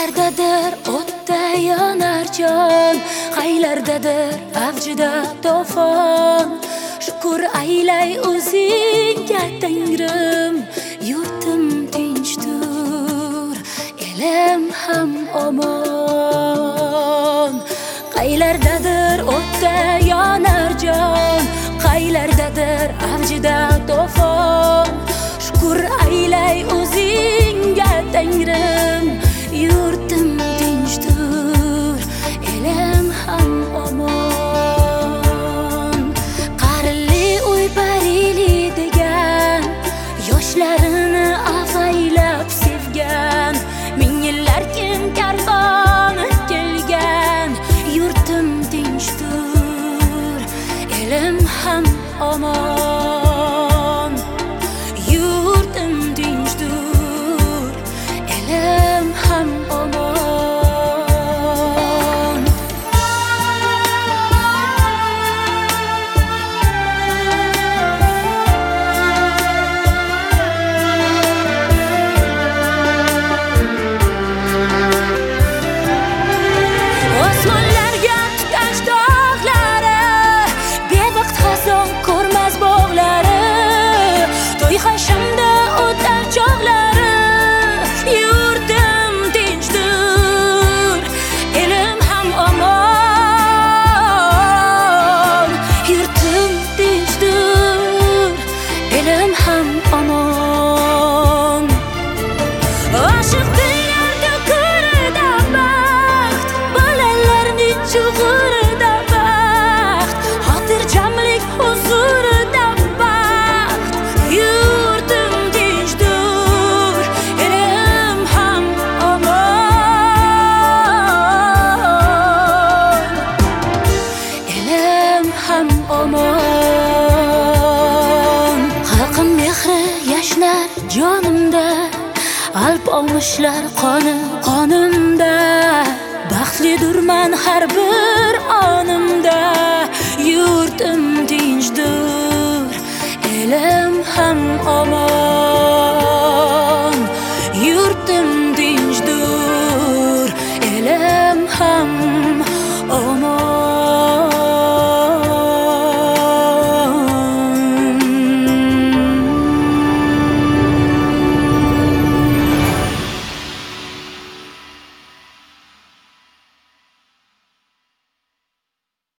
Qaylardadir o'tda yonar jon, qaylardadir avjida to'fon. Shukr aylay o'zingga Tangrim, yurtim tinchdir, elim ham omon. Qaylardadir o'tda yonar jon, qaylardadir avjida to'fon. Shukr aylay o'zingga Tangrim, yurtim tinchdir, elim ham omon. Qarli uy barili degan, yoshlarini avaylab sevgan, ming yillar kim karvoni kelgan, yurtim tinchdir, elim ham omon. Yurtim tinchdir, elim ham omon. Osmonlarga tutash dog'lari, bevaqt xazon ko'rmas bog'lari, to'y hashamda o'tar chog'lari, yurtim tinchdir, elim ham omon. Yurtim tinchdir, elim ham omon. Oshiq dillarda ko'rida baxt, bolalarning chug'urida baxt, xotirjamlik huzurida baxt. Yurtim tinchdir, elim ham omon. Elim ham omon. Xalqim mehri yashnar jonimda, alp olmishlar qonimda. Baxtlidirman har bir onimda, yurtim tinchdir, elim ham omon.